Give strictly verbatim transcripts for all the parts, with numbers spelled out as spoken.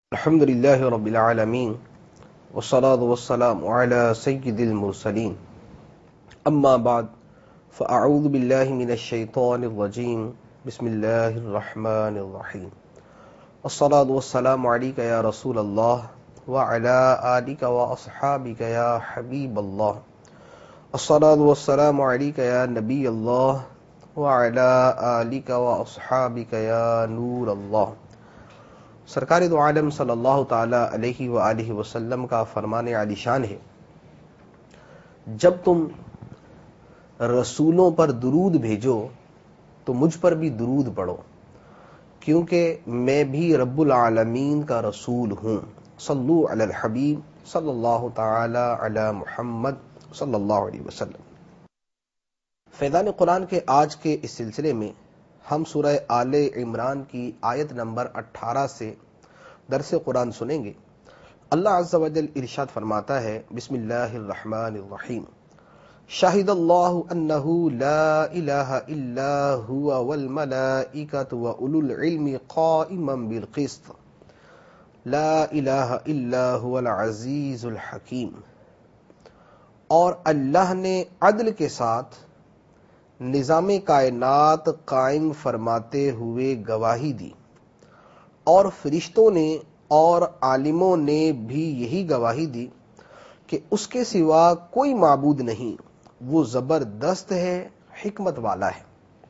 الحمد لله رب العالمين والصلاة والسلام على سيد المرسلين أما بعد فأعوذ بالله من الشيطان الرجيم بسم الله الرحمن الرحيم الصلاة والسلام عليك يا رسول الله وعلى آلك وأصحابك يا حبيب الله الصلاة والسلام عليك يا نبي الله وعلى آلك وأصحابك يا نور الله۔ سرکار دو عالم صلی اللہ تعالی علیہ وآلہ وسلم کا فرمان عالی شان ہے، جب تم رسولوں پر درود بھیجو تو مجھ پر بھی درود پڑھو، کیونکہ میں بھی رب العالمین کا رسول ہوں۔ صلو علی الحبیب صلی اللہ تعالی علی محمد صلی اللہ علیہ وسلم۔ فیضان قرآن کے آج کے اس سلسلے میں ہم سورہ آل عمران کی آیت نمبر اٹھارہ سے درس قرآن سنیں گے۔ اللہ عز و جل ارشاد فرماتا ہے، بسم اللہ الرحمن الرحیم، شاہد اللہ انہ لا الہ الا ہوا والملائکۃ واولو العلم قائما بالقسط لا الہ الا ہوا العزیز الحکیم۔ اور اللہ نے عدل کے ساتھ نظام کائنات قائم فرماتے ہوئے گواہی دی، اور فرشتوں نے اور عالموں نے بھی یہی گواہی دی کہ اس کے سوا کوئی معبود نہیں، وہ زبردست ہے، حکمت والا ہے۔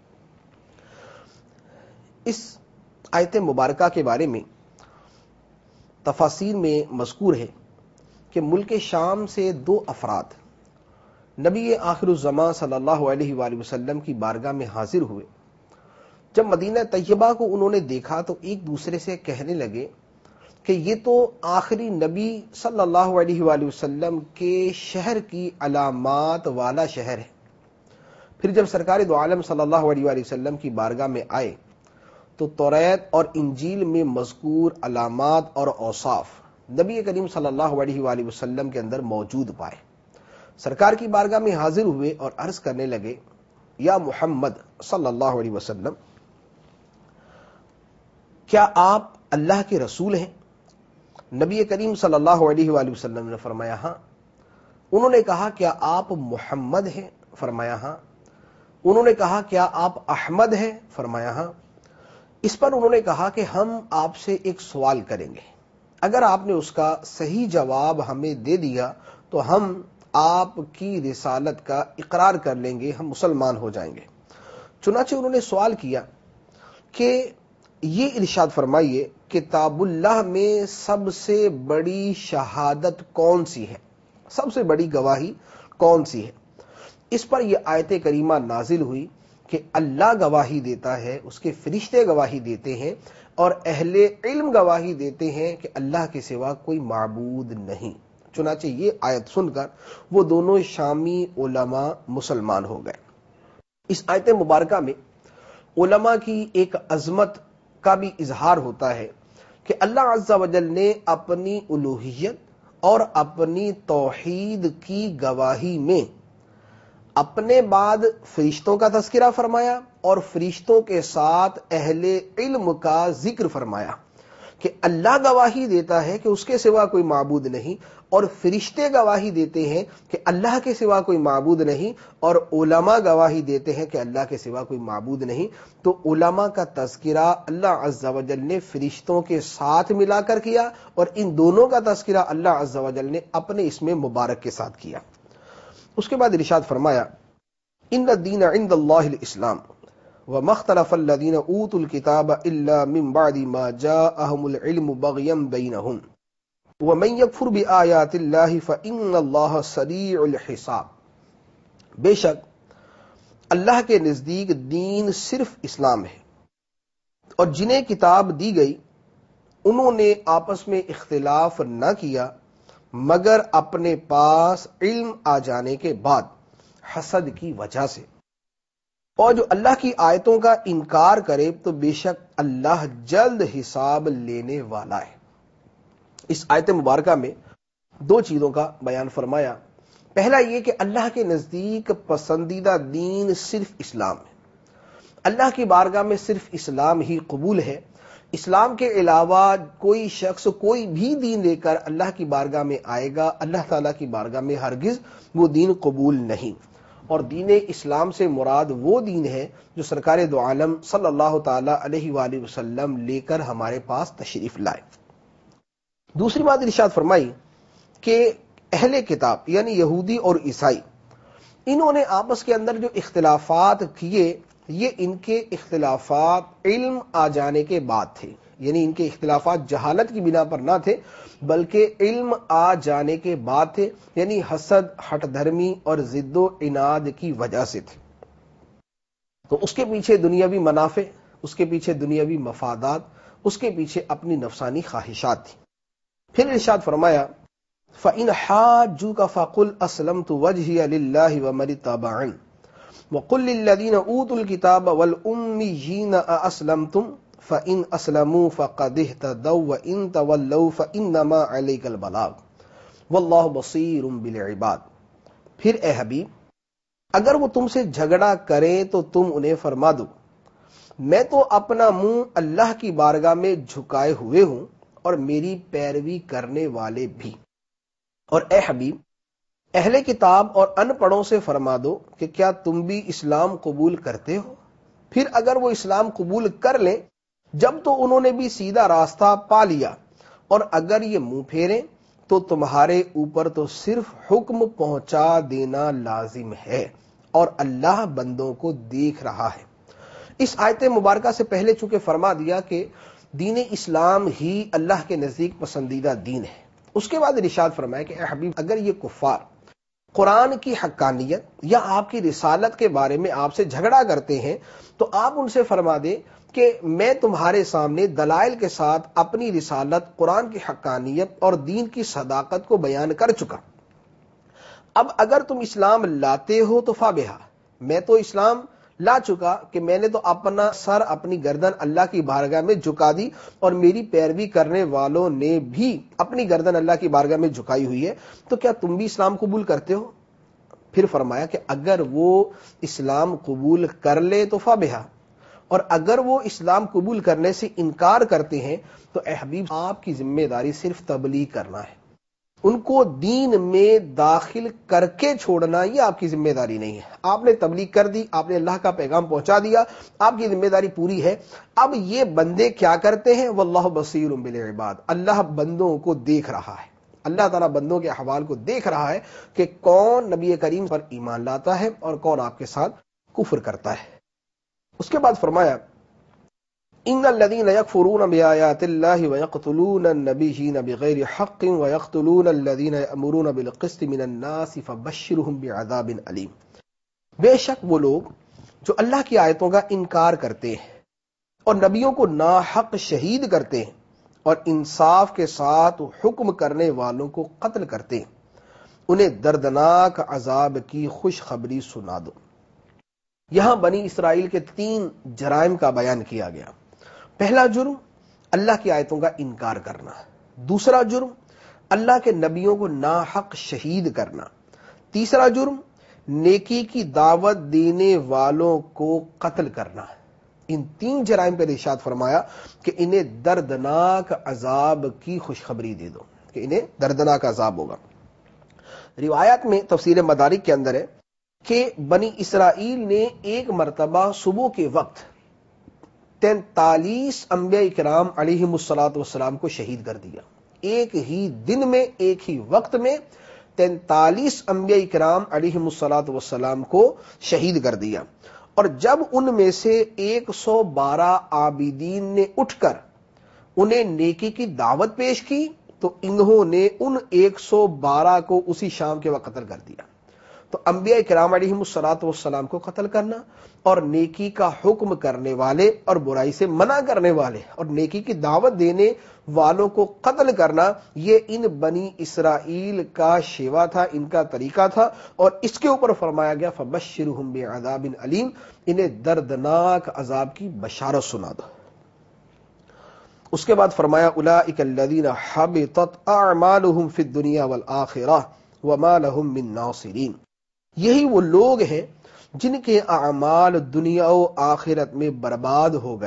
اس آیت مبارکہ کے بارے میں تفاسیر میں مذکور ہے کہ ملک شام سے دو افراد نبی آخر الزمان صلی اللہ علیہ وآلہ وسلم کی بارگاہ میں حاضر ہوئے۔ جب مدینہ طیبہ کو انہوں نے دیکھا تو ایک دوسرے سے کہنے لگے کہ یہ تو آخری نبی صلی اللہ علیہ وآلہ وسلم کے شہر کی علامات والا شہر ہے۔ پھر جب سرکار دو عالم صلی اللہ علیہ وآلہ وسلم کی بارگاہ میں آئے تو توریت اور انجیل میں مذکور علامات اور اوصاف نبی کریم صلی اللہ علیہ وآلہ وسلم کے اندر موجود پائے۔ سرکار کی بارگاہ میں حاضر ہوئے اور عرض کرنے لگے، یا محمد صلی اللہ علیہ وسلم، کیا آپ اللہ کے رسول ہیں؟ نبی کریم صلی اللہ علیہ وآلہ وسلم نے فرمایا ہاں۔ انہوں نے کہا، کیا آپ محمد ہیں؟ فرمایا ہاں۔ انہوں نے کہا، کیا آپ احمد ہیں؟ فرمایا ہاں۔ اس پر انہوں نے کہا کہ ہم آپ سے ایک سوال کریں گے، اگر آپ نے اس کا صحیح جواب ہمیں دے دیا تو ہم آپ کی رسالت کا اقرار کر لیں گے، ہم مسلمان ہو جائیں گے۔ چنانچہ انہوں نے سوال کیا کہ یہ ارشاد فرمائیے، کتاب اللہ میں سب سے بڑی شہادت کون سی ہے، سب سے بڑی گواہی کون سی ہے؟ اس پر یہ آیت کریمہ نازل ہوئی کہ اللہ گواہی دیتا ہے، اس کے فرشتے گواہی دیتے ہیں، اور اہل علم گواہی دیتے ہیں کہ اللہ کے سوا کوئی معبود نہیں۔ چنانچہ یہ آیت سن کر وہ دونوں شامی علماء مسلمان ہو گئے۔ اس آیت مبارکہ میں علماء کی ایک عظمت کا بھی اظہار ہوتا ہے کہ اللہ عز و جل نے اپنی الوہیت اور اپنی توحید کی گواہی میں اپنے بعد فرشتوں کا تذکرہ فرمایا اور فرشتوں کے ساتھ اہل علم کا ذکر فرمایا کہ اللہ گواہی دیتا ہے کہ اس کے سوا کوئی معبود نہیں، اور فرشتے گواہی دیتے ہیں کہ اللہ کے سوا کوئی معبود نہیں، اور علماء گواہی دیتے ہیں کہ اللہ کے سوا کوئی معبود نہیں۔ تو علماء کا تذکرہ اللہ عز و جل نے فرشتوں کے ساتھ ملا کر کیا، اور ان دونوں کا تذکرہ اللہ عز و جل نے اپنے اسم مبارک کے ساتھ کیا۔ اس کے بعد ارشاد فرمایا، ان الدین عند اللہ الاسلام وما اختلف الذين اوتوا الكتاب الا من بعد ما جاءهم العلم بغيا بينهم ومن يكفر بآيات الله فإن الله سريع الحساب۔ بے شک اللہ کے نزدیک دین صرف اسلام ہے، اور جنہیں کتاب دی گئی انہوں نے آپس میں اختلاف نہ کیا مگر اپنے پاس علم آ جانے کے بعد حسد کی وجہ سے۔ اور جو اللہ کی آیتوں کا انکار کرے تو بے شک اللہ جلد حساب لینے والا ہے۔ اس آیت مبارکہ میں دو چیزوں کا بیان فرمایا۔ پہلا یہ کہ اللہ کے نزدیک پسندیدہ دین صرف اسلام ہے، اللہ کی بارگاہ میں صرف اسلام ہی قبول ہے، اسلام کے علاوہ کوئی شخص کوئی بھی دین لے کر اللہ کی بارگاہ میں آئے گا، اللہ تعالیٰ کی بارگاہ میں ہرگز وہ دین قبول نہیں۔ اور دین اسلام سے مراد وہ دین ہے جو سرکار دو عالم صلی اللہ تعالی علیہ وآلہ وسلم لے کر ہمارے پاس تشریف لائے۔ دوسری بات ارشاد فرمائی کہ اہل کتاب یعنی یہودی اور عیسائی، انہوں نے آپس کے اندر جو اختلافات کیے، یہ ان کے اختلافات علم آ جانے کے بعد تھے، یعنی ان کے اختلافات جہالت کی بنا پر نہ تھے بلکہ علم آ جانے کے بعد تھے، یعنی حسد، ہٹ دھرمی اور ضد و عناد کی وجہ سے تھے۔ تو اس کے پیچھے دنیاوی منافع، اس کے پیچھے دنیاوی مفادات، اس کے پیچھے اپنی نفسانی خواہشات تھی۔ پھر ارشاد فرمایا فَإِنْ حَاجُّوكَ فَقُلْ أَسْلَمْتُ وَجْهِيَ لِلَّهِ وَمَنِ اتَّبَعَنِ وَقُلْ لِلَّذِينَ أُوتُوا الْكِتَابَ وَالْأُمِّيِّينَ أَأَسْلَمْتُمْ فَإِنْ أَسْلَمُوا فَقَدِ اهْتَدَوْا وَإِنْ تَوَلَّوْا فَإِنَّمَا عَلَيْكَ الْبَلَاغُ وَاللَّهُ بَصِيرٌ بِالْعِبَادِ۔ پھر اے حبیب، اگر وہ تم سے جھگڑا کریں تو تم انہیں فرما دو، میں تو اپنا منہ اللہ کی بارگاہ میں جھکائے ہوئے ہوں اور میری پیروی کرنے والے بھی۔ اور اے حبیب، اہل کتاب اور ان پڑھوں سے فرما دو کہ کیا تم بھی اسلام قبول کرتے ہو؟ پھر اگر وہ اسلام قبول کر لیں جب تو انہوں نے بھی سیدھا راستہ پا لیا، اور اگر یہ منہ پھیریں تو تمہارے اوپر تو صرف حکم پہنچا دینا لازم ہے، اور اللہ بندوں کو دیکھ رہا ہے۔ اس آیت مبارکہ سے پہلے چونکہ فرما دیا کہ دین اسلام ہی اللہ کے نزدیک پسندیدہ دین ہے، اس کے بعد ارشاد فرمایا کہ اے حبیب، اگر یہ کفار قرآن کی حقانیت یا آپ کی رسالت کے بارے میں آپ سے جھگڑا کرتے ہیں تو آپ ان سے فرما دیں کہ میں تمہارے سامنے دلائل کے ساتھ اپنی رسالت، قرآن کی حقانیت اور دین کی صداقت کو بیان کر چکا۔ اب اگر تم اسلام لاتے ہو تو فابہا، میں تو اسلام لا چکا کہ میں نے تو اپنا سر، اپنی گردن اللہ کی بارگاہ میں جھکا دی، اور میری پیروی کرنے والوں نے بھی اپنی گردن اللہ کی بارگاہ میں جھکائی ہوئی ہے، تو کیا تم بھی اسلام قبول کرتے ہو؟ پھر فرمایا کہ اگر وہ اسلام قبول کر لے تو فابہا، اور اگر وہ اسلام قبول کرنے سے انکار کرتے ہیں تو اے حبیب، آپ کی ذمہ داری صرف تبلیغ کرنا ہے، ان کو دین میں داخل کر کے چھوڑنا یہ آپ کی ذمہ داری نہیں ہے۔ آپ نے تبلیغ کر دی، آپ نے اللہ کا پیغام پہنچا دیا، آپ کی ذمہ داری پوری ہے۔ اب یہ بندے کیا کرتے ہیں؟ واللہ بصیر بالعباد، اللہ بندوں کو دیکھ رہا ہے، اللہ تعالیٰ بندوں کے احوال کو دیکھ رہا ہے کہ کون نبی کریم پر ایمان لاتا ہے اور کون آپ کے ساتھ کفر کرتا ہے۔ اس کے بعد فرمایا ان الذين يكفرون بآيات الله ويقتلون النبيين بغير حق ويقتلون الذين يأمرون بالقسط من الناس فبشرهم بعذاب أليم۔ بے شک وہ لوگ جو اللہ کی آیتوں کا انکار کرتے ہیں اور نبیوں کو ناحق شہید کرتے ہیں اور انصاف کے ساتھ حکم کرنے والوں کو قتل کرتے ہیں، انہیں دردناک عذاب کی خوشخبری سنا دو۔ یہاں بنی اسرائیل کے تین جرائم کا بیان کیا گیا۔ پہلا جرم اللہ کی آیتوں کا انکار کرنا، دوسرا جرم اللہ کے نبیوں کو ناحق شہید کرنا، تیسرا جرم نیکی کی دعوت دینے والوں کو قتل کرنا۔ ان تین جرائم پر ارشاد فرمایا کہ انہیں دردناک عذاب کی خوشخبری دے دو، کہ انہیں دردناک عذاب ہوگا۔ روایات میں تفسیر مدارک کے اندر ہے کہ بنی اسرائیل نے ایک مرتبہ صبح کے وقت تینتالیس انبیاء کرام علیہم الصلاۃ والسلام کو شہید کر دیا۔ ایک ہی دن میں، ایک ہی وقت میں تینتالیس انبیاء کرام علیہم الصلاۃ والسلام کو شہید کر دیا، اور جب ان میں سے ایک سو بارہ عابدین نے اٹھ کر انہیں نیکی کی دعوت پیش کی تو انہوں نے ان ایک سو بارہ کو اسی شام کے وقت قتل کر دیا۔ تو انبیاء کرام علیہم الصلاۃ والسلام کو قتل کرنا اور نیکی کا حکم کرنے والے اور برائی سے منع کرنے والے اور نیکی کی دعوت دینے والوں کو قتل کرنا، یہ ان بنی اسرائیل کا شیوا تھا، ان کا طریقہ تھا، اور اس کے اوپر فرمایا گیا فبشرہم بعذاب علیم، انہیں دردناک عذاب کی بشارت سنا دو۔ اس کے بعد فرمایا اولئک الذین حبطت اعمالہم فی الدنیا والآخرہ وما لہم من ناصرین، یہی وہ لوگ ہیں جن کے اعمال دنیا و آخرت میں برباد ہو گئے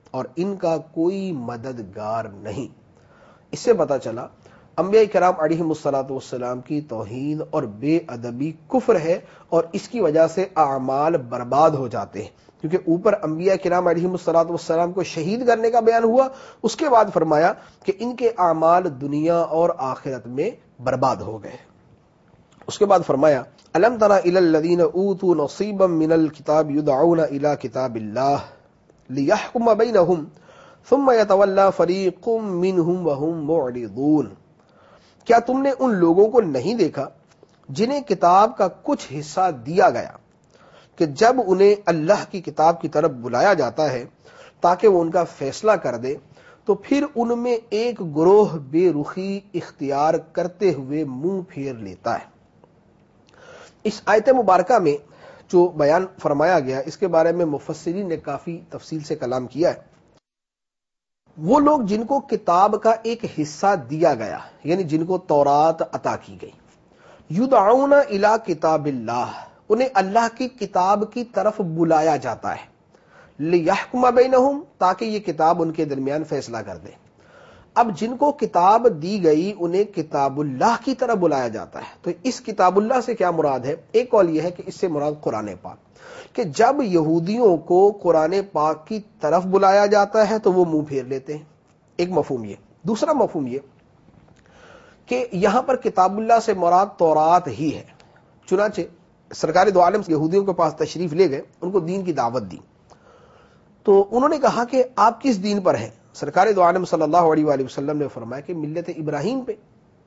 اور ان کا کوئی مددگار نہیں۔ اس سے پتہ چلا انبیاء کرام علیہم الصلوۃ والسلام کی توہین اور بے ادبی کفر ہے، اور اس کی وجہ سے اعمال برباد ہو جاتے ہیں، کیونکہ اوپر انبیاء کرام علیہم الصلوۃ والسلام کو شہید کرنے کا بیان ہوا، اس کے بعد فرمایا کہ ان کے اعمال دنیا اور آخرت میں برباد ہو گئے۔ اس کے بعد فرمایا الم تر الی الذین اوتوا نصیبا من الکتاب یدعون الی کتاب اللہ لیحکم بینہم ثم یتولی فریق منہم وہم معرضون۔ کیا تم نے ان لوگوں کو نہیں دیکھا جنہیں کتاب کا کچھ حصہ دیا گیا کہ جب انہیں اللہ کی کتاب کی طرف بلایا جاتا ہے تاکہ وہ ان کا فیصلہ کر دے تو پھر ان میں ایک گروہ بے رخی اختیار کرتے ہوئے منہ پھیر لیتا ہے۔ اس آیت مبارکہ میں جو بیان فرمایا گیا اس کے بارے میں مفسرین نے کافی تفصیل سے کلام کیا ہے۔ وہ لوگ جن کو کتاب کا ایک حصہ دیا گیا، یعنی جن کو تورات عطا کی گئی، یدعون الی کتاب اللہ، انہیں اللہ کی کتاب کی طرف بلایا جاتا ہے، لیحکم بینہم، تاکہ یہ کتاب ان کے درمیان فیصلہ کر دے۔ اب جن کو کتاب دی گئی انہیں کتاب اللہ کی طرف بلایا جاتا ہے، تو اس کتاب اللہ سے کیا مراد ہے؟ ایک قول یہ ہے کہ اس سے مراد قرآن پاک، کہ جب یہودیوں کو قرآن پاک کی طرف بلایا جاتا ہے تو وہ منہ پھیر لیتے ہیں، ایک مفہوم یہ۔ دوسرا مفہوم یہ کہ یہاں پر کتاب اللہ سے مراد تورات ہی ہے، چنانچہ سرکار دو عالم یہودیوں کے پاس تشریف لے گئے، ان کو دین کی دعوت دی، تو انہوں نے کہا کہ آپ کس دین پر ہیں؟ سرکار دو عالم صلی اللہ علیہ وآلہ وسلم نے فرمایا کہ ملت ابراہیم پہ۔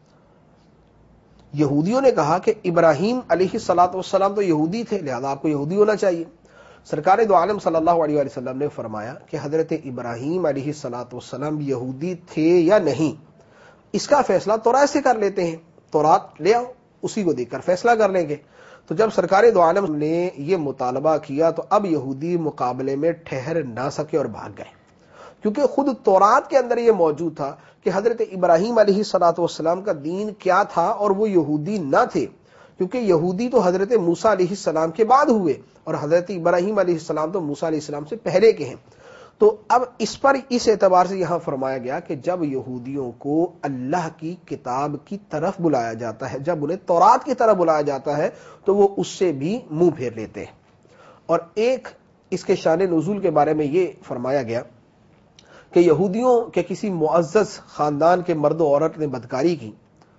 یہودیوں نے کہا کہ ابراہیم علیہ الصلوۃ والسلام تو یہودی تھے، لہذا آپ کو یہودی ہونا چاہیے۔ سرکار دو عالم صلی اللہ علیہ وآلہ وسلم نے فرمایا کہ حضرت ابراہیم علیہ الصلوۃ والسلام یہودی تھے یا نہیں، اس کا فیصلہ تورات سے کر لیتے ہیں، تورات لے آؤ، اسی کو دیکھ کر فیصلہ کر لیں گے۔ تو جب سرکار دو عالم نے یہ مطالبہ کیا تو اب یہودی مقابلے میں ٹھہر نہ سکے اور بھاگ گئے، کیونکہ خود تورات کے اندر یہ موجود تھا کہ حضرت ابراہیم علیہ الصلوۃ والسلام کا دین کیا تھا، اور وہ یہودی نہ تھے، کیونکہ یہودی تو حضرت موسیٰ علیہ السلام کے بعد ہوئے، اور حضرت ابراہیم علیہ السلام تو موسیٰ علیہ السلام سے پہلے کے ہیں۔ تو اب اس پر اس اعتبار سے یہاں فرمایا گیا کہ جب یہودیوں کو اللہ کی کتاب کی طرف بلایا جاتا ہے، جب انہیں تورات کی طرف بلایا جاتا ہے تو وہ اس سے بھی منہ پھیر لیتے ہیں۔ اور ایک اس کے شان نزول کے بارے میں یہ فرمایا گیا کہ یہودیوں کے کسی معزز خاندان کے مرد و عورت نے بدکاری کی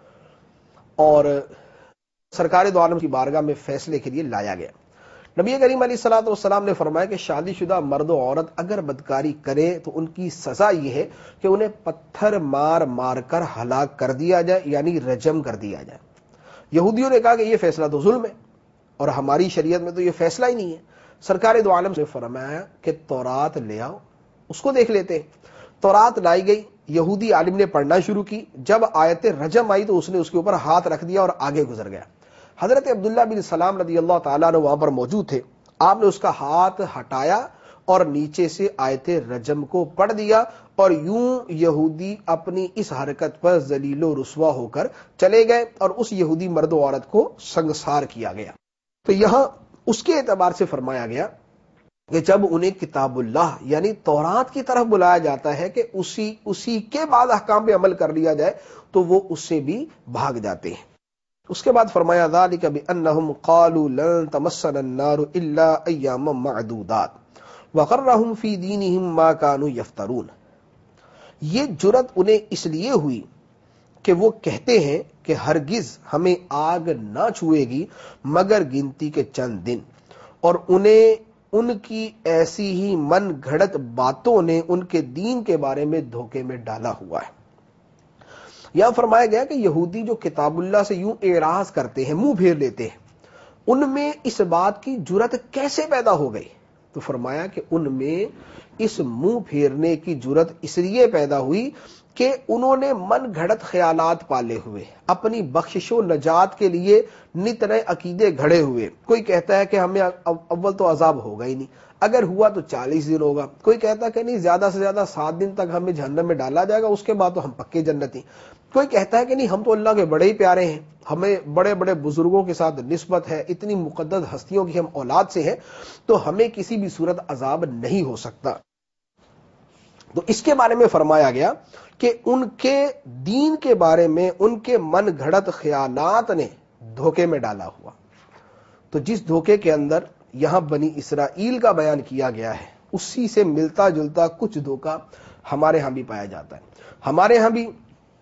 اور سرکار دو عالم کی بارگاہ میں فیصلے کے لیے لایا گیا۔ نبی کریم علیہ الصلوۃ والسلام نے فرمایا کہ شادی شدہ مرد و عورت اگر بدکاری کرے تو ان کی سزا یہ ہے کہ انہیں پتھر مار مار کر ہلاک کر دیا جائے، یعنی رجم کر دیا جائے۔ یہودیوں نے کہا کہ یہ فیصلہ تو ظلم ہے اور ہماری شریعت میں تو یہ فیصلہ ہی نہیں ہے۔ سرکار دو عالم نے فرمایا کہ تورات لے آؤ، اس کو دیکھ لیتے ہیں۔ تورات لائی گئی، یہودی عالم نے پڑھنا شروع کی، جب آیت رجم آئی تو اس نے اس کے اوپر ہاتھ رکھ دیا اور آگے گزر گیا۔ حضرت عبداللہ بن سلام رضی اللہ تعالیٰ نے وہاں پر موجود تھے، آپ نے اس کا ہاتھ ہٹایا اور نیچے سے آیت رجم کو پڑھ دیا، اور یوں یہودی اپنی اس حرکت پر ذلیل و رسوا ہو کر چلے گئے اور اس یہودی مرد و عورت کو سنگسار کیا گیا۔ تو یہاں اس کے اعتبار سے فرمایا گیا کہ جب انہیں کتاب اللہ یعنی تورات کی طرف بلایا جاتا ہے کہ اسی اسی کے بعد احکام پہ عمل کر لیا جائے تو وہ اس سے بھی بھاگ جاتے ہیں۔ اس کے بعد فرمایا ذالک بانہم قالوا لن تمسنا النار الا ایاما معدودات وغرہم فی دینہم ما کانوا یفترون۔ یہ جرت انہیں اس لیے ہوئی کہ وہ کہتے ہیں کہ ہرگز ہمیں آگ نہ چھوئے گی مگر گنتی کے چند دن، اور انہیں ان کی ایسی ہی من گھڑت باتوں نے ان کے دین کے بارے میں دھوکے میں ڈالا ہوا ہے۔ یہاں فرمایا گیا کہ یہودی جو کتاب اللہ سے یوں اعراض کرتے ہیں، منہ پھیر لیتے ہیں، ان میں اس بات کی جرت کیسے پیدا ہو گئی؟ تو فرمایا کہ ان میں اس منہ پھیرنے کی جرت اس لیے پیدا ہوئی کہ انہوں نے من گھڑت خیالات پالے ہوئے، اپنی بخشش و نجات کے لیے نت نئے عقیدے گھڑے ہوئے۔ کوئی کہتا ہے کہ ہمیں اول تو عذاب ہوگا ہی نہیں، اگر ہوا تو چالیس دن ہوگا، کوئی کہتا ہے کہ نہیں زیادہ سے زیادہ سات دن تک ہمیں جہنم میں ڈالا جائے گا، اس کے بعد تو ہم پکے جنتی۔ کوئی کہتا ہے کہ نہیں ہم تو اللہ کے بڑے ہی پیارے ہیں، ہمیں بڑے بڑے بزرگوں کے ساتھ نسبت ہے، اتنی مقدس ہستیوں کی ہم اولاد سے ہیں، تو ہمیں کسی بھی صورت عذاب نہیں ہو سکتا۔ تو اس کے بارے میں فرمایا گیا کہ ان کے دین کے بارے میں ان کے من گھڑت خیالات نے دھوکے میں ڈالا ہوا. تو جس دھوکے کے اندر یہاں بنی اسرائیل کا بیان کیا گیا ہے اسی سے ملتا جلتا کچھ دھوکا ہمارے ہاں بھی پایا جاتا ہے. ہمارے ہاں بھی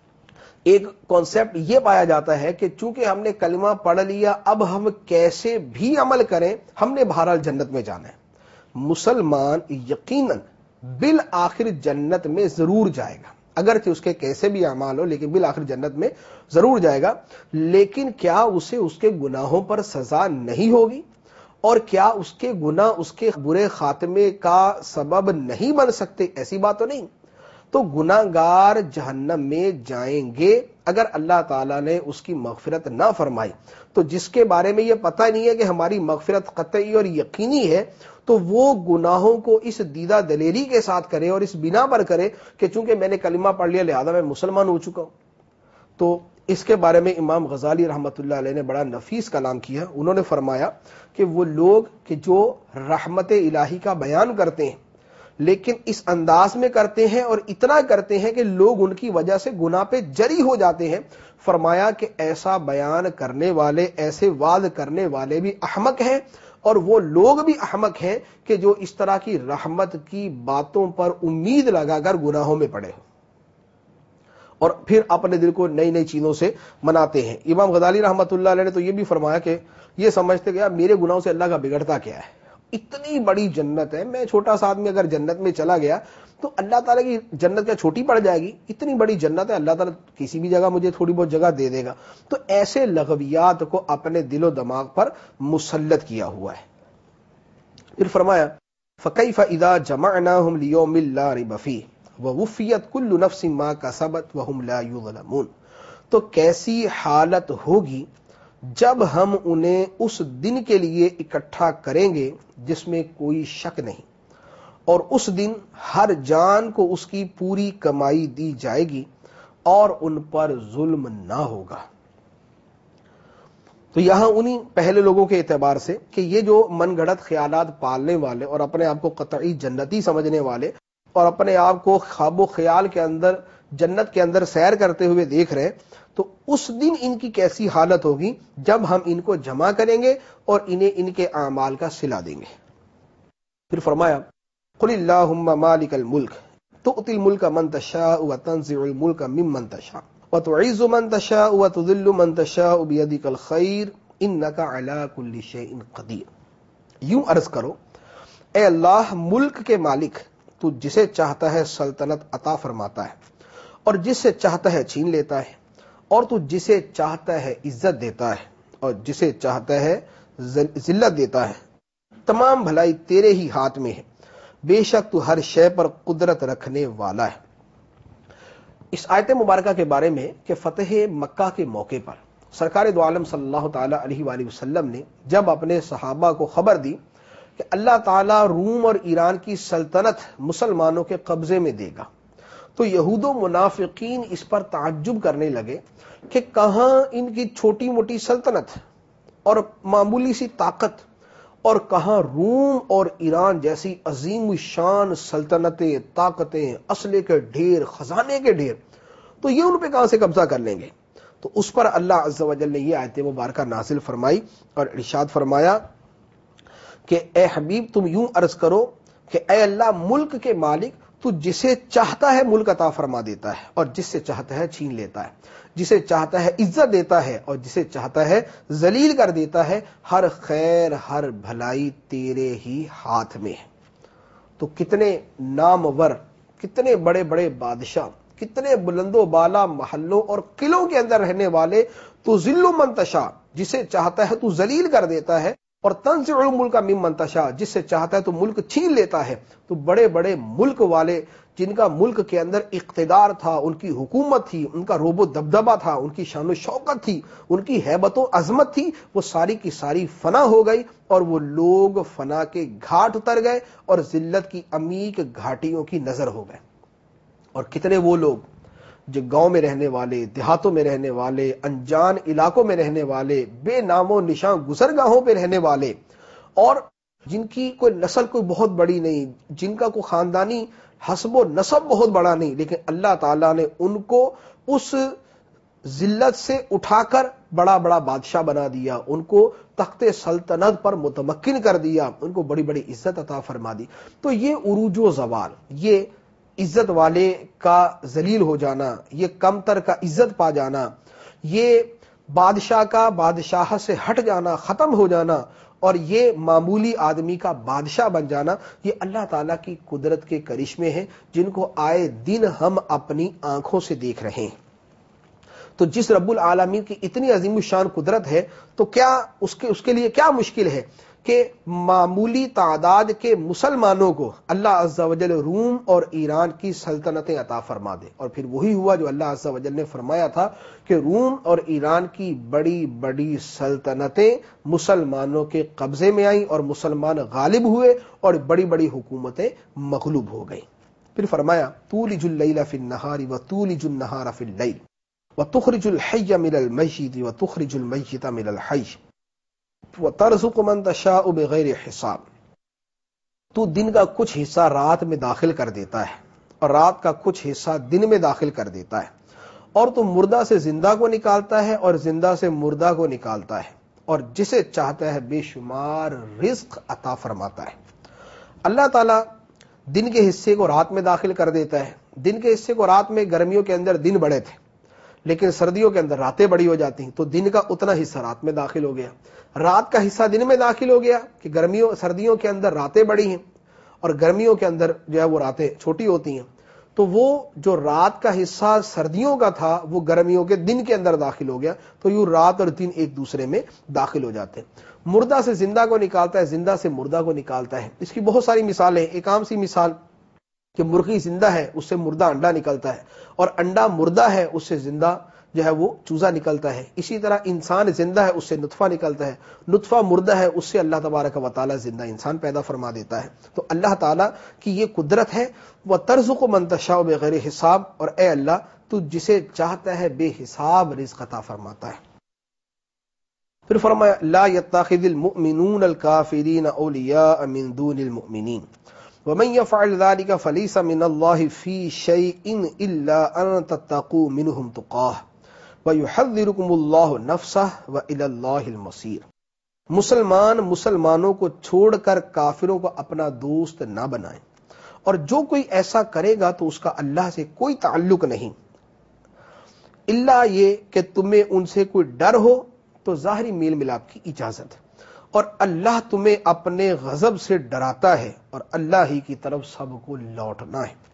ایک کانسیپٹ یہ پایا جاتا ہے کہ چونکہ ہم نے کلمہ پڑھ لیا اب ہم کیسے بھی عمل کریں ہم نے بہرحال جنت میں جانا ہے. مسلمان یقیناً بالآخر جنت میں ضرور جائے گا، اگرچہ اس کے کیسے بھی اعمال ہو لیکن بالآخر جنت میں ضرور جائے گا. لیکن کیا اسے اس کے گناہوں پر سزا نہیں ہوگی؟ اور کیا اس کے گناہ اس کے برے خاتمے کا سبب نہیں بن سکتے؟ ایسی بات تو نہیں. تو گناہگار جہنم میں جائیں گے اگر اللہ تعالیٰ نے اس کی مغفرت نہ فرمائی. تو جس کے بارے میں یہ پتہ نہیں ہے کہ ہماری مغفرت قطعی اور یقینی ہے تو وہ گناہوں کو اس دیدہ دلیری کے ساتھ کرے اور اس بنا پر کرے کہ چونکہ میں نے کلمہ پڑھ لیا لہذا میں مسلمان ہو چکا ہوں. تو اس کے بارے میں امام غزالی رحمۃ اللہ علیہ نے بڑا نفیس کلام کیا. انہوں نے فرمایا کہ وہ لوگ کہ جو رحمت الہی کا بیان کرتے ہیں لیکن اس انداز میں کرتے ہیں اور اتنا کرتے ہیں کہ لوگ ان کی وجہ سے گناہ پہ جری ہو جاتے ہیں، فرمایا کہ ایسا بیان کرنے والے ایسے وعظ کرنے والے بھی احمق ہیں اور وہ لوگ بھی احمق ہیں کہ جو اس طرح کی رحمت کی باتوں پر امید لگا کر گناہوں میں پڑے ہو اور پھر اپنے دل کو نئی نئی چیزوں سے مناتے ہیں. امام غزالی رحمۃ اللہ علیہ نے تو یہ بھی فرمایا کہ یہ سمجھتے کہ میرے گناہوں سے اللہ کا بگڑتا کیا ہے، اتنی بڑی جنت ہے، میں چھوٹا سا آدمی اگر جنت میں چلا گیا تو اللہ تعالیٰ کی جنت کیا چھوٹی پڑ جائے گی؟ اتنی بڑی جنت ہے، اللہ تعالیٰ کسی بھی جگہ مجھے تھوڑی بہت جگہ دے دے گا. تو ایسے لغویات کو اپنے دل و دماغ پر مسلط کیا ہوا ہے. پھر فرمایا فَكَيْفَ إِذَا جَمَعْنَاهُمْ لِيَوْمٍ لَا رَيْبَ فِيهِ وَوُفِّيَتْ كُلُّ نَفْسٍ مَا كَسَبَتْ وَهُمْ لَا يُظْلَمُونَ. تو کیسی حالت ہوگی جب ہم انہیں اس دن کے لیے اکٹھا کریں گے جس میں کوئی شک نہیں، اور اس دن ہر جان کو اس کی پوری کمائی دی جائے گی اور ان پر ظلم نہ ہوگا. تو یہاں انہی پہلے لوگوں کے اعتبار سے کہ یہ جو من گھڑت خیالات پالنے والے اور اپنے آپ کو قطعی جنتی سمجھنے والے اور اپنے آپ کو خواب و خیال کے اندر جنت کے اندر سیر کرتے ہوئے دیکھ رہے، تو اس دن ان کی کیسی حالت ہوگی جب ہم ان کو جمع کریں گے اور انہیں ان کے اعمال کا صلہ دیں گے. پھر فرمایا قل اللہم مالک الملک تؤتی الملک من تشاء وتنزع الملک ممن تشاء وتعز من تشاء وتذل من تشاء بیدک الخیر انک علی کل شیء قدیر. یوں عرض کرو اے اللہ ملک کے مالک، تو جسے چاہتا ہے سلطنت عطا فرماتا ہے اور جس سے چاہتا ہے چھین لیتا ہے، اور تو جسے چاہتا ہے عزت دیتا ہے اور جسے چاہتا ہے ذلت دیتا ہے. تمام بھلائی تیرے ہی ہاتھ میں ہے، بے شک تو ہر شے پر قدرت رکھنے والا ہے. اس آیت مبارکہ کے بارے میں کہ فتح مکہ کے موقع پر سرکار دو عالم صلی اللہ تعالی علیہ وآلہ وسلم نے جب اپنے صحابہ کو خبر دی کہ اللہ تعالیٰ روم اور ایران کی سلطنت مسلمانوں کے قبضے میں دے گا، تو یہود و منافقین اس پر تعجب کرنے لگے کہ کہاں ان کی چھوٹی موٹی سلطنت اور معمولی سی طاقت اور کہاں روم اور ایران جیسی عظیم الشان سلطنتیں، طاقتیں، اسلحے کے ڈھیر، خزانے کے ڈھیر، تو یہ ان پہ کہاں سے قبضہ کر لیں گے. تو اس پر اللہ عز و جل نے یہ آیت مبارکہ نازل فرمائی اور ارشاد فرمایا کہ اے حبیب تم یوں عرض کرو کہ اے اللہ ملک کے مالک، تو جسے چاہتا ہے ملک عطا فرما دیتا ہے اور جس سے چاہتا ہے چھین لیتا ہے، جسے چاہتا ہے عزت دیتا ہے اور جسے چاہتا ہے ذلیل کر دیتا ہے. ہر خیر ہر بھلائی تیرے ہی ہاتھ میں ہے. تو کتنے نامور، کتنے بڑے بڑے بادشاہ، کتنے بلند و بالا محلوں اور قلعوں کے اندر رہنے والے، تو ذل من تشاء جسے چاہتا ہے تو ذلیل کر دیتا ہے، اور تنزع الملک ممن تشاء جس سے چاہتا ہے تو ملک چھین لیتا ہے. تو بڑے بڑے ملک والے جن کا ملک کے اندر اقتدار تھا، ان کی حکومت تھی، ان کا روب و دبدبہ تھا، ان کی شان و شوکت تھی، ان کی ہیبت و عظمت تھی، وہ ساری کی ساری فنا ہو گئی اور وہ لوگ فنا کے گھاٹ اتر گئے اور ذلت کی عمیق گھاٹیوں کی نظر ہو گئے. اور کتنے وہ لوگ جو گاؤں میں رہنے والے، دیہاتوں میں رہنے والے، انجان علاقوں میں رہنے والے، بے نام و نشان گزرگاہوں پہ رہنے والے، اور جن کی کوئی نسل کوئی بہت بڑی نہیں، جن کا کوئی خاندانی حسب و نسب بہت بڑا نہیں، لیکن اللہ تعالیٰ نے ان کو اس ذلت سے اٹھا کر بڑا بڑا بادشاہ بنا دیا، ان کو تخت سلطنت پر متمکن کر دیا، ان کو بڑی بڑی عزت عطا فرما دی۔ تو یہ عروج و زوال، یہ عزت والے کا ذلیل ہو جانا، یہ کم تر کا عزت پا جانا، یہ بادشاہ کا بادشاہ سے ہٹ جانا، ختم ہو جانا، اور یہ معمولی آدمی کا بادشاہ بن جانا، یہ اللہ تعالیٰ کی قدرت کے کرشمے ہیں جن کو آئے دن ہم اپنی آنکھوں سے دیکھ رہے ہیں۔ تو جس رب العالمین کی اتنی عظیم الشان قدرت ہے، تو کیا اس کے اس کے لیے کیا مشکل ہے کہ معمولی تعداد کے مسلمانوں کو اللہ عز و جل روم اور ایران کی سلطنتیں عطا فرما دے۔ اور پھر وہی ہوا جو اللہ عز و جل نے فرمایا تھا کہ روم اور ایران کی بڑی بڑی سلطنتیں مسلمانوں کے قبضے میں آئیں اور مسلمان غالب ہوئے اور بڑی بڑی حکومتیں مغلوب ہو گئیں۔ پھر فرمایا تولج اللیل فی النہار وتولج النہار فی اللیل وتخرج الحی من المیت وتخرج المیت من الحی وترزق من تشاء بغیر حساب۔ تو دن کا کچھ حصہ رات میں داخل کر دیتا ہے اور رات کا کچھ حصہ دن میں داخل کر دیتا ہے، اور تو مردہ سے زندہ کو نکالتا ہے اور زندہ سے مردہ کو نکالتا ہے، اور جسے چاہتا ہے بے شمار رزق عطا فرماتا ہے۔ اللہ تعالیٰ دن کے حصے کو رات میں داخل کر دیتا ہے۔ دن کے حصے کو رات میں، گرمیوں کے اندر دن بڑے تھے لیکن سردیوں کے اندر راتیں بڑی ہو جاتی ہیں، تو دن کا اتنا حصہ رات میں داخل ہو گیا، رات کا حصہ دن میں داخل ہو گیا کہ گرمیوں سردیوں کے اندر راتیں بڑی ہیں اور گرمیوں کے اندر جو ہے وہ راتیں چھوٹی ہوتی ہیں، تو وہ جو رات کا حصہ سردیوں کا تھا وہ گرمیوں کے دن کے اندر داخل ہو گیا، تو یوں رات اور دن ایک دوسرے میں داخل ہو جاتے ہیں۔ مردہ سے زندہ کو نکالتا ہے، زندہ سے مردہ کو نکالتا ہے۔ اس کی بہت ساری مثالیں، ایک عام سی مثال کہ مرغی زندہ ہے، اس سے مردہ انڈا نکلتا ہے، اور انڈا مردہ ہے، اس سے زندہ جو ہے وہ چوزا نکلتا ہے۔ اسی طرح انسان زندہ ہے، اس سے نطفہ نکلتا ہے، نطفہ مردہ ہے، اس سے اللہ تبارک و تعالی زندہ انسان پیدا فرما دیتا ہے۔ تو اللہ تعالیٰ کی یہ قدرت ہے، وہ ترزق من تشاء بغیر حساب، اور اے اللہ تو جسے چاہتا ہے بے حساب رزق عطا فرماتا ہے۔ پھر فرمایا لا يتخذ المؤمنون الكافرین اولیاء من دون المؤمنین ومن يفعل ذلك فليس من الله في شيء الا ان تتقوا منهم تقاه وَيُحَذِّرُكُمُ اللَّهُ نَفْسَهُ وَإِلَى اللَّهِ الْمَصِيرُ۔ مسلمان مسلمانوں کو چھوڑ کر کافروں کو اپنا دوست نہ بنائیں، اور جو کوئی ایسا کرے گا تو اس کا اللہ سے کوئی تعلق نہیں، الا یہ کہ تمہیں ان سے کوئی ڈر ہو تو ظاہری میل ملاپ کی اجازت ہے، اور اللہ تمہیں اپنے غضب سے ڈراتا ہے، اور اللہ ہی کی طرف سب کو لوٹنا ہے۔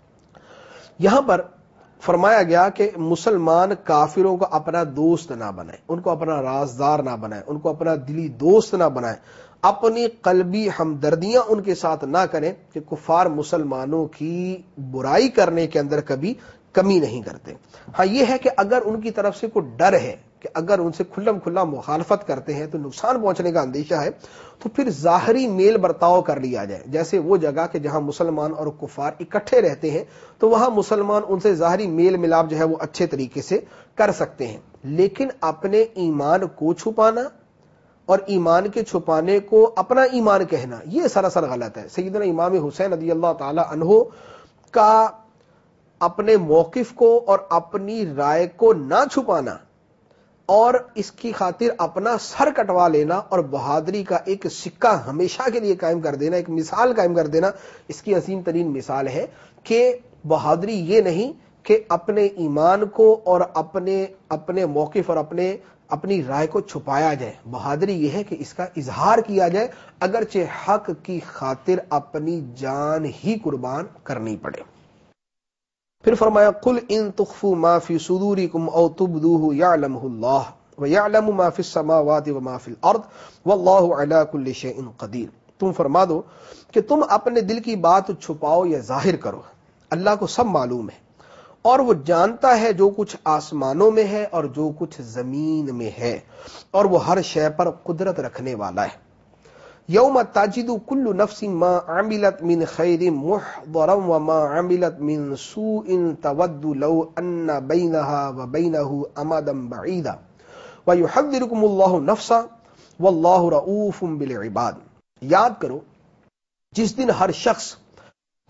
یہاں پر فرمایا گیا کہ مسلمان کافروں کو اپنا دوست نہ بنائیں، ان کو اپنا رازدار نہ بنائیں، ان کو اپنا دلی دوست نہ بنائیں، اپنی قلبی ہمدردیاں ان کے ساتھ نہ کریں کہ کفار مسلمانوں کی برائی کرنے کے اندر کبھی کمی نہیں کرتے۔ ہاں یہ ہے کہ اگر ان کی طرف سے کوئی ڈر ہے کہ اگر ان سے کھلم کھلا مخالفت کرتے ہیں تو نقصان پہنچنے کا اندیشہ ہے، تو پھر ظاہری میل برتاؤ کر لیا جائے۔ جیسے وہ جگہ کہ جہاں مسلمان اور کفار اکٹھے رہتے ہیں تو وہاں مسلمان ان سے ظاہری میل ملاپ جو ہے وہ اچھے طریقے سے کر سکتے ہیں، لیکن اپنے ایمان کو چھپانا اور ایمان کے چھپانے کو اپنا ایمان کہنا یہ سراسر غلط ہے۔ سیدنا امام حسین رضی اللہ تعالی عنہ کا اپنے موقف کو اور اپنی رائے کو نہ چھپانا اور اس کی خاطر اپنا سر کٹوا لینا اور بہادری کا ایک سکہ ہمیشہ کے لیے قائم کر دینا، ایک مثال قائم کر دینا، اس کی عظیم ترین مثال ہے کہ بہادری یہ نہیں کہ اپنے ایمان کو اور اپنے اپنے موقف اور اپنے اپنی رائے کو چھپایا جائے۔ بہادری یہ ہے کہ اس کا اظہار کیا جائے، اگرچہ حق کی خاطر اپنی جان ہی قربان کرنی پڑے۔ پھر فرمایا قل ان تخفوا ما فی صدورکم او تبدوه یعلمہ اللہ ویعلم ما فی السماوات وما فی الارض واللہ علی کل شیء قدیر۔ تم فرما دو کہ تم اپنے دل کی بات چھپاؤ یا ظاہر کرو، اللہ کو سب معلوم ہے، اور وہ جانتا ہے جو کچھ آسمانوں میں ہے اور جو کچھ زمین میں ہے، اور وہ ہر شے پر قدرت رکھنے والا ہے۔ یوم تجد کل نفس ما عملت من خیر محضرا وما عملت من سوء تود لو ان بینها وبینه امدا بعیدا ویحذرکم اللہ نفسا واللہ رؤوف بالعباد۔ یاد کرو جس دن ہر شخص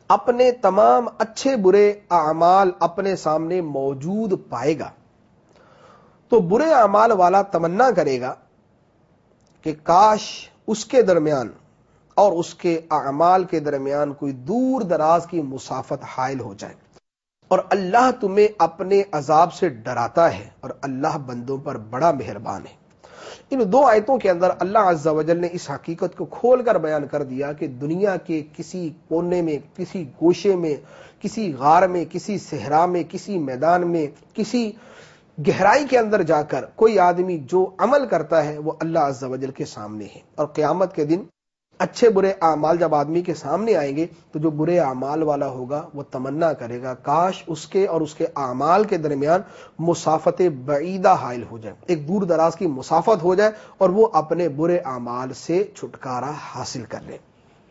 اپنے تمام اچھے برے اعمال اپنے سامنے موجود پائے گا تو برے اعمال والا تمنا کرے گا کہ کاش اس کے درمیان اور اس کے اعمال کے درمیان کوئی دور دراز کی مسافت حائل ہو جائے. اور اللہ تمہیں اپنے عذاب سے ڈراتا ہے اور اللہ بندوں پر بڑا مہربان ہے. ان دو آیتوں کے اندر اللہ عز و جل نے اس حقیقت کو کھول کر بیان کر دیا کہ دنیا کے کسی کونے میں، کسی گوشے میں، کسی غار میں، کسی صحرا میں، کسی میدان میں، کسی گہرائی کے اندر جا کر کوئی آدمی جو عمل کرتا ہے وہ اللہ عز و جل کے سامنے ہے. اور قیامت کے دن اچھے برے اعمال جب آدمی کے سامنے آئیں گے تو جو برے اعمال والا ہوگا وہ تمنا کرے گا کاش اس کے اور اس کے اعمال کے درمیان مسافت بعیدہ حائل ہو جائے، ایک دور دراز کی مسافت ہو جائے اور وہ اپنے برے اعمال سے چھٹکارا حاصل کر لے.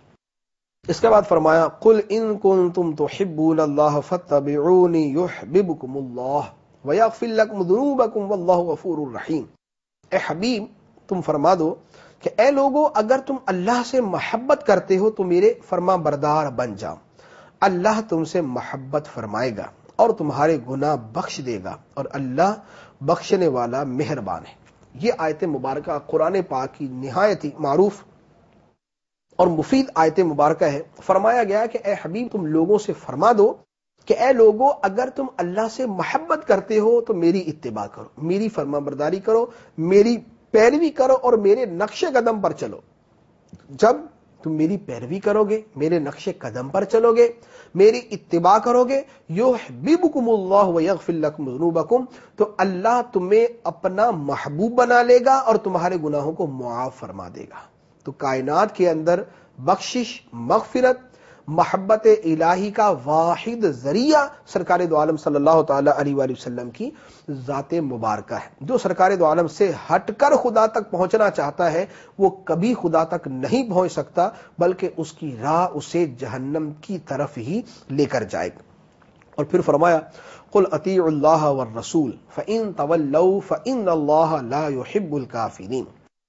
اس کے بعد فرمایا قل ان کنتم تحبون اللہ فاتبعونی یحببکم اللہ ویغفر لکم ذنوبکم واللہ غفور الرحیم. اے حبیب تم فرما دو کہ اے لوگو اگر تم اللہ سے محبت کرتے ہو تو میرے فرما بردار بن جاؤ، اللہ تم سے محبت فرمائے گا اور تمہارے گناہ بخش دے گا اور اللہ بخشنے والا مہربان ہے. یہ آیت مبارکہ قرآن پاک کی نہایت ہی معروف اور مفید آیت مبارکہ ہے. فرمایا گیا کہ اے حبیب تم لوگوں سے فرما دو کہ اے لوگو اگر تم اللہ سے محبت کرتے ہو تو میری اتباع کرو، میری فرما برداری کرو، میری پیروی کرو اور میرے نقش قدم پر چلو. جب تم میری پیروی کرو گے، میرے نقش قدم پر چلو گے، میری اتباع کرو گے، یحببکم اللہ ویغفر لکم ذنوبکم، تو اللہ تمہیں اپنا محبوب بنا لے گا اور تمہارے گناہوں کو معاف فرما دے گا. تو کائنات کے اندر بخشش، مغفرت، محبت الہی کا واحد ذریعہ سرکار دو عالم صلی اللہ تعالی علیہ وآلہ وسلم کی ذات مبارکہ ہے. جو سرکار دو عالم سے ہٹ کر خدا تک پہنچنا چاہتا ہے وہ کبھی خدا تک نہیں پہنچ سکتا، بلکہ اس کی راہ اسے جہنم کی طرف ہی لے کر جائے گا. اور پھر فرمایا قل اطیعوا اللہ والرسول فإن تولوا فإن اللہ لا يحب الکافرین.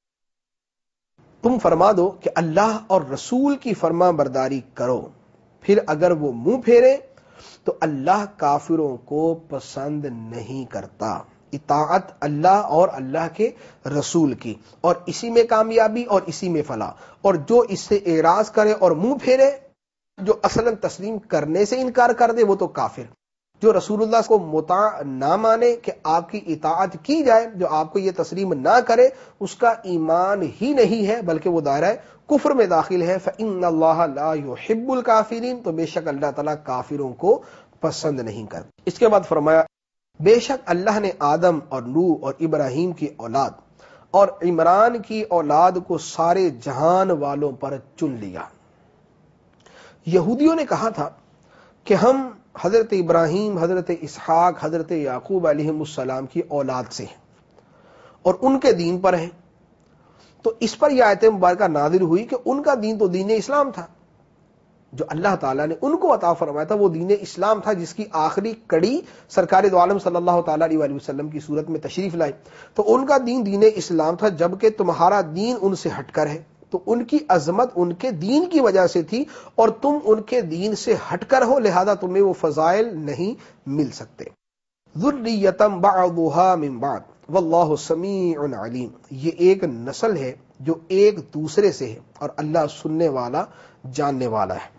تم فرما دو کہ اللہ اور رسول کی فرما برداری کرو، پھر اگر وہ منہ پھیرے تو اللہ کافروں کو پسند نہیں کرتا. اطاعت اللہ اور اللہ کے رسول کی، اور اسی میں کامیابی اور اسی میں فلاح. اور جو اس سے اعراض کرے اور منہ پھیرے، جو اصلا تسلیم کرنے سے انکار کر دے وہ تو کافر. جو رسول اللہ کو مطاع نہ مانے کہ آپ کی اطاعت کی جائے، جو آپ کو یہ تسلیم نہ کرے، اس کا ایمان ہی نہیں ہے بلکہ وہ دائرہ کفر میں داخل ہے. فإن اللہ لا يحب الکافرین، تو بے شک اللہ تعالیٰ کافروں کو پسند نہیں کرتا. اس کے بعد فرمایا بے شک اللہ نے آدم اور نوح اور ابراہیم کی اولاد اور عمران کی اولاد کو سارے جہان والوں پر چن لیا. یہودیوں نے کہا تھا کہ ہم حضرت ابراہیم، حضرت اسحاق، حضرت یعقوب علیہ السلام کی اولاد سے ہیں اور ان کے دین پر ہیں. تو اس پر یہ آیت مبارکہ نازل ہوئی کہ ان کا دین تو دین اسلام تھا، جو اللہ تعالیٰ نے ان کو عطا فرمایا تھا وہ دین اسلام تھا، جس کی آخری کڑی سرکار دو عالم صلی اللہ تعالیٰ علیہ وآلہ وسلم کی صورت میں تشریف لائی. تو ان کا دین دین اسلام تھا، جبکہ تمہارا دین ان سے ہٹ کر ہے. تو ان کی عظمت ان کے دین کی وجہ سے تھی اور تم ان کے دین سے ہٹ کر ہو، لہذا تمہیں وہ فضائل نہیں مل سکتے. ذریۃ بعضھا من بعض واللہ سمیع علیم. یہ ایک نسل ہے جو ایک دوسرے سے ہے اور اللہ سننے والا، جاننے والا ہے.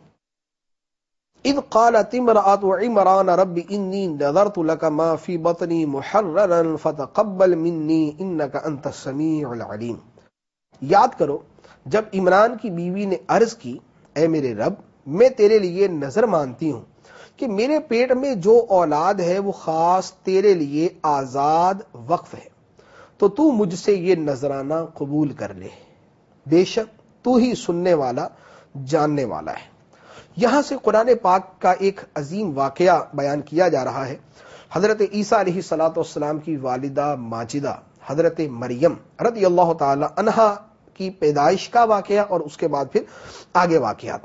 اذ قالت امرأة عمران رب انی نذرت لك ما في بطنی محررا فتقبل منی انك انت السمیع العلیم. یاد کرو جب عمران کی بیوی نے عرض کی اے میرے رب میں تیرے لیے نظر مانتی ہوں کہ میرے پیٹ میں جو اولاد ہے وہ خاص تیرے لیے آزاد وقف ہے، تو تو مجھ سے یہ نذرانہ قبول کر لے، بے شک تو ہی سننے والا، جاننے والا ہے. یہاں سے قرآن پاک کا ایک عظیم واقعہ بیان کیا جا رہا ہے. حضرت عیسیٰ علیہ الصلوۃ والسلام کی والدہ ماجدہ حضرت مریم رضی اللہ تعالی عنہا کی پیدائش کا واقعہ اور اس کے بعد پھر آگے واقعات.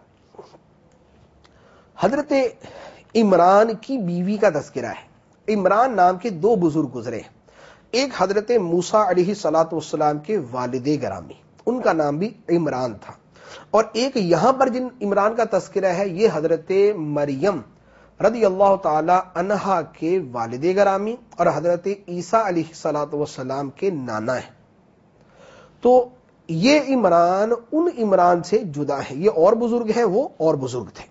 حضرت عمران کی بیوی کا تذکرہ ہے. عمران نام کے دو بزرگ گزرے، ایک حضرت موسیٰ علیہ الصلوۃ والسلام کے والد گرامی، ان کا نام بھی عمران تھا، اور ایک یہاں پر جن عمران کا تذکرہ ہے یہ حضرت مریم رضی اللہ تعالی عنہا کے والد گرامی اور حضرت عیسیٰ علیہ الصلوۃ والسلام کے نانا ہے. تو یہ عمران ان عمران سے جدا ہے. یہ اور بزرگ ہیں، وہ اور بزرگ تھے.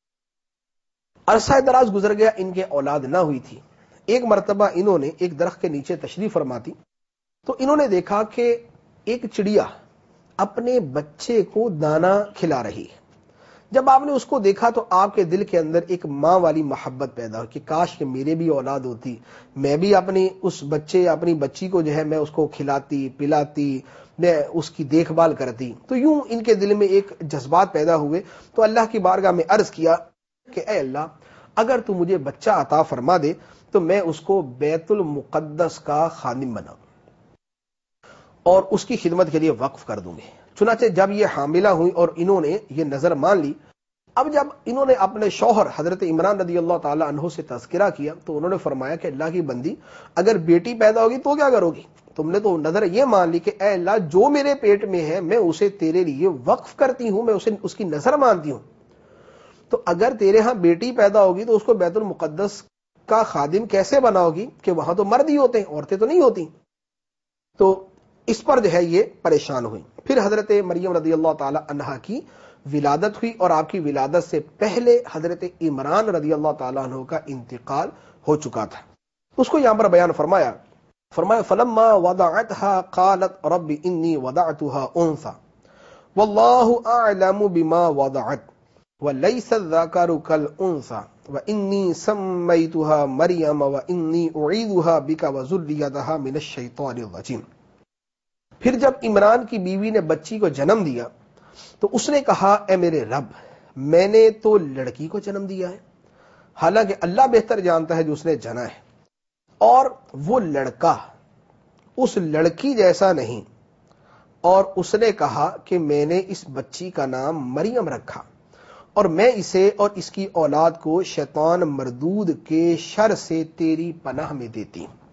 عرصہ دراز گزر گیا، ان کے اولاد نہ ہوئی تھی. ایک مرتبہ انہوں نے ایک درخت کے نیچے تشریف فرما تھی تو انہوں نے دیکھا کہ ایک چڑیا اپنے بچے کو دانا کھلا رہی ہے. جب آپ نے اس کو دیکھا تو آپ کے دل کے اندر ایک ماں والی محبت پیدا ہو کہ کاش کہ میرے بھی اولاد ہوتی، میں بھی اپنی اس بچے اپنی بچی کو جو ہے میں اس کو کھلاتی پلاتی، میں اس کی دیکھ بھال کرتی. تو یوں ان کے دل میں ایک جذبات پیدا ہوئے. تو اللہ کی بارگاہ میں عرض کیا کہ اے اللہ، اگر تو مجھے بچہ عطا فرما دے تو میں اس کو بیت المقدس کا خادم بناؤں اور اس کی خدمت کے لیے وقف کر دوں گی. چنانچہ جب یہ حاملہ ہوئی اور انہوں نے یہ نظر مان لی، اب جب انہوں نے اپنے شوہر حضرت عمران رضی اللہ تعالی عنہ سے تذکرہ کیا تو انہوں نے فرمایا کہ اللہ کی بندی، اگر بیٹی پیدا ہوگی تو کیا کرو گی؟ تم نے تو نظر یہ مان لی کہ اے اللہ، جو میرے پیٹ میں ہے میں اسے تیرے لیے وقف کرتی ہوں، میں اسے اس کی نظر مانتی ہوں. تو اگر تیرے ہاں بیٹی پیدا ہوگی تو اس کو بیت المقدس کا خادم کیسے بناؤ گی کہ وہاں تو مرد ہی ہوتے ہیں، عورتیں تو نہیں ہوتی. تو اس پر جو ہے یہ پریشان ہوئی. پھر حضرت مریم رضی اللہ تعالی عنہا کی ولادت ہوئی اور آپ کی ولادت سے پہلے حضرت عمران رضی اللہ تعالی عنہ کا انتقال ہو چکا تھا. اس کو یہاں پر بیان فرمایا فرمایا فلما وضعتها قالت رب انی وضعتها انثى والله اعلم بما وضعت وليس الذكر كالانثى واني سميتها مريم واني اعيذها بك وذريتها من الشيطان الرجيم. پھر جب عمران کی بیوی نے بچی کو جنم دیا تو اس نے کہا اے میرے رب، میں نے تو لڑکی کو جنم دیا ہے، حالانکہ اللہ بہتر جانتا ہے جو اس نے جنا ہے، اور وہ لڑکا اس لڑکی جیسا نہیں. اور اس نے کہا کہ میں نے اس بچی کا نام مریم رکھا اور میں اسے اور اس کی اولاد کو شیطان مردود کے شر سے تیری پناہ میں دیتی ہوں.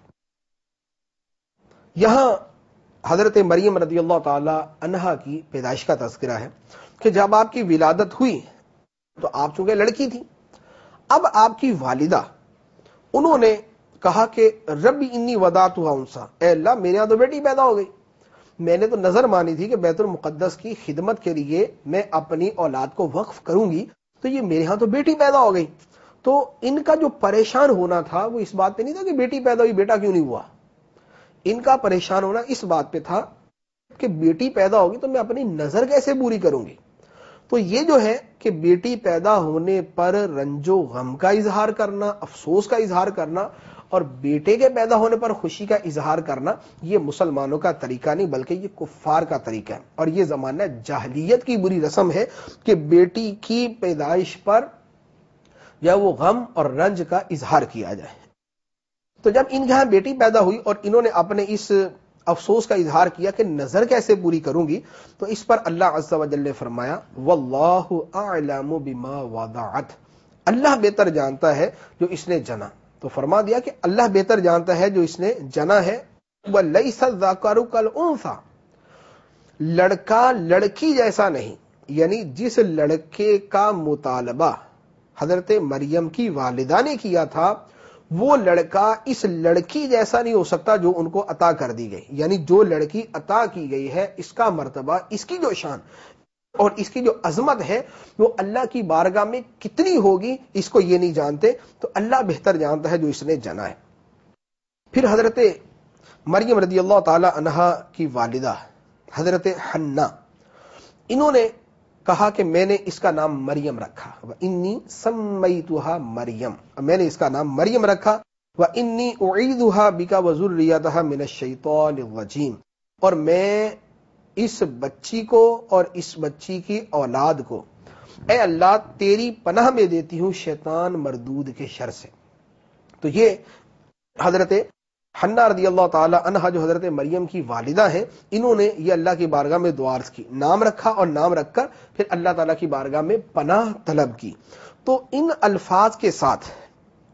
یہاں حضرت مریم رضی اللہ تعالی عنہا کی پیدائش کا تذکرہ ہے کہ جب آپ کی ولادت ہوئی تو آپ چونکہ لڑکی تھی، اب آپ کی والدہ انہوں نے کہا کہ رب انی وضعتها انثى، اے اللہ میرے یہاں تو بیٹی پیدا ہو گئی، میں نے تو نظر مانی تھی کہ بیت المقدس کی خدمت کے لیے میں اپنی اولاد کو وقف کروں گی، تو یہ میرے ہاں تو بیٹی پیدا ہو گئی. تو ان کا جو پریشان ہونا تھا وہ اس بات پہ نہیں تھا کہ بیٹی پیدا ہوئی بیٹا کیوں نہیں ہوا. ان کا پریشان ہونا اس بات پہ تھا کہ بیٹی پیدا ہوگی تو میں اپنی نظر کیسے پوری کروں گی. تو یہ جو ہے کہ بیٹی پیدا ہونے پر رنج و غم کا اظہار کرنا، افسوس کا اظہار کرنا اور بیٹے کے پیدا ہونے پر خوشی کا اظہار کرنا، یہ مسلمانوں کا طریقہ نہیں بلکہ یہ کفار کا طریقہ ہے. اور یہ زمانہ جاہلیت کی بری رسم ہے کہ بیٹی کی پیدائش پر یا وہ غم اور رنج کا اظہار کیا جائے. تو جب ان کے یہاں بیٹی پیدا ہوئی اور انہوں نے اپنے اس افسوس کا اظہار کیا کہ نظر کیسے پوری کروں گی، تو اس پر اللہ عز و جل نے فرمایا واللہ اعلم بما وضعت، اللہ بہتر جانتا ہے جو اس نے جنا. تو فرما دیا کہ اللہ بہتر جانتا ہے جو اس نے جنا ہے. وَلَيْسَ الذَّكَرُ كَالْأُنثَى، لڑکا لڑکی جیسا نہیں، یعنی جس لڑکے کا مطالبہ حضرت مریم کی والدہ نے کیا تھا وہ لڑکا اس لڑکی جیسا نہیں ہو سکتا جو ان کو عطا کر دی گئی. یعنی جو لڑکی عطا کی گئی ہے اس کا مرتبہ، اس کی جو شان اور اس کی جو عظمت ہے وہ اللہ کی بارگاہ میں کتنی ہوگی اس کو یہ نہیں جانتے. تو اللہ بہتر جانتا ہے جو اس نے جنا ہے. پھر حضرت مریم رضی اللہ تعالی عنہا کی والدہ حضرت حنا، انہوں نے کہا کہ میں نے اس کا نام مریم رکھا، وَإِنِّي سَمَّيْتُهَا مریم، میں نے اس کا نام مریم رکھا، وَإِنِّي أُعِيذُهَا بِكَ وَذُرِّيَّتَهَا مِنَ الشَّيْطَانِ الرَّجِيمِ، اور میں اس بچی کو اور اس بچی کی اولاد کو اے اللہ تیری پناہ میں دیتی ہوں شیطان مردود کے شر سے. تو یہ حضرت حنا رضی اللہ تعالی عنہا جو حضرت مریم کی والدہ ہیں، انہوں نے یہ اللہ کی بارگاہ میں دعا عرض کی، نام رکھا اور نام رکھ کر پھر اللہ تعالیٰ کی بارگاہ میں پناہ طلب کی. تو ان الفاظ کے ساتھ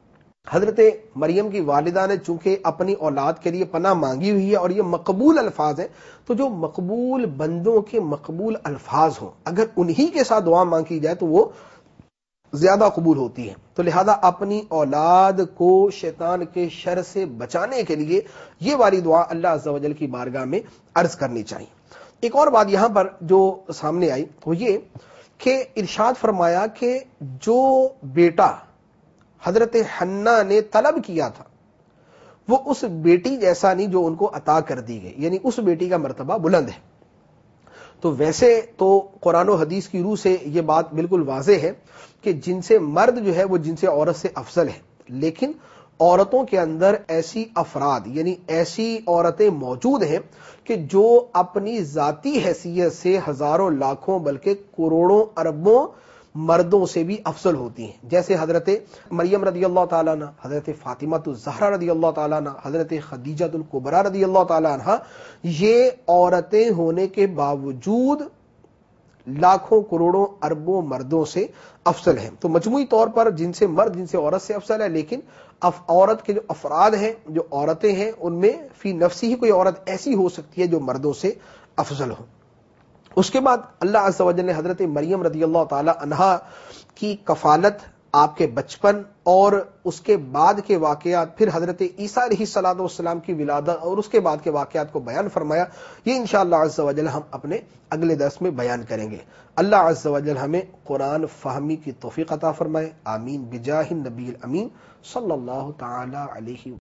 حضرت مریم کی والدہ نے چونکہ اپنی اولاد کے لیے پناہ مانگی ہوئی ہے اور یہ مقبول الفاظ ہیں، تو جو مقبول بندوں کے مقبول الفاظ ہوں اگر انہی کے ساتھ دعا مانگی جائے تو وہ زیادہ قبول ہوتی ہے. تو لہذا اپنی اولاد کو شیطان کے شر سے بچانے کے لیے یہ والی دعا اللہ عز و جل کی بارگاہ میں عرض کرنی چاہیے. ایک اور بات یہاں پر جو سامنے آئی وہ یہ کہ ارشاد فرمایا کہ جو بیٹا حضرت حنا نے طلب کیا تھا وہ اس بیٹی جیسا نہیں جو ان کو عطا کر دی گئی، یعنی اس بیٹی کا مرتبہ بلند ہے. تو ویسے تو قرآن و حدیث کی روح سے یہ بات بالکل واضح ہے کہ جن سے مرد جو ہے وہ جن سے عورت سے افضل ہے، لیکن عورتوں کے اندر ایسی افراد یعنی ایسی عورتیں موجود ہیں کہ جو اپنی ذاتی حیثیت سے ہزاروں لاکھوں بلکہ کروڑوں اربوں مردوں سے بھی افضل ہوتی ہیں، جیسے حضرت مریم رضی اللہ تعالیٰ عنہ، حضرت فاطمہ الزہرا رضی اللہ تعالیٰ عنہ، حضرت خدیجہ الکبریٰ رضی اللہ تعالیٰ عنہ. یہ عورتیں ہونے کے باوجود لاکھوں کروڑوں اربوں مردوں سے افضل ہیں. تو مجموعی طور پر جن سے مرد جن سے عورت سے افضل ہے، لیکن عورت کے جو افراد ہیں جو عورتیں ہیں ان میں فی نفسی ہی کوئی عورت ایسی ہو سکتی ہے جو مردوں سے افضل ہو. اس کے بعد اللہ عز و جل نے حضرت مریم رضی اللہ تعالی عنہا کی کفالت، آپ کے بچپن اور اس کے بعد کے واقعات، پھر حضرت عیسیٰ علیہ الصلوۃ والسلام کی ولادت اور اس کے بعد کے واقعات کو بیان فرمایا. یہ انشاءاللہ عز و جل ہم اپنے اگلے درس میں بیان کریں گے. اللہ عز و جل ہمیں قرآن فہمی کی توفیق عطا فرمائے. آمین بجاہ النبی الامین صلی اللہ تعالی علیہ